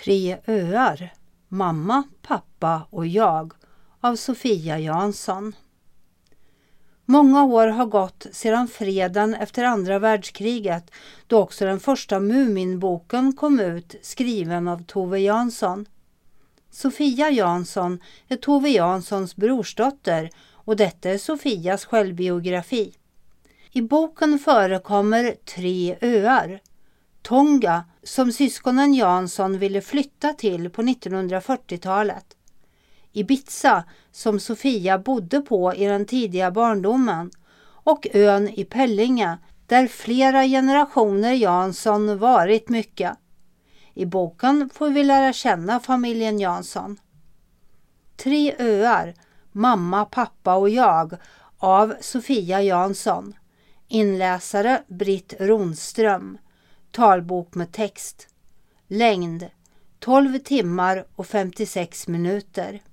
3 öar, mamma, pappa och jag av Sofia Jansson. Många år har gått sedan freden efter andra världskriget, då också den första Muminboken kom ut, skriven av Tove Jansson. Sofia Jansson är Tove Janssons brorsdotter och detta är Sofias självbiografi. I boken förekommer 3 öar. Tonga, som syskonen Jansson ville flytta till på 1940-talet. Ibiza, som Sofia bodde på i den tidiga barndomen. Och ön i Pellinge, där flera generationer Jansson varit mycket. I boken får vi lära känna familjen Jansson. 3 öar, mamma, pappa och jag av Sofia Jansson. Inläsare Britt Ronström. Talbok med text. Längd 12 timmar och 56 minuter.